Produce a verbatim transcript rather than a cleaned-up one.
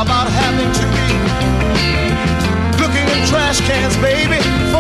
about having to be looking in trash cans, baby.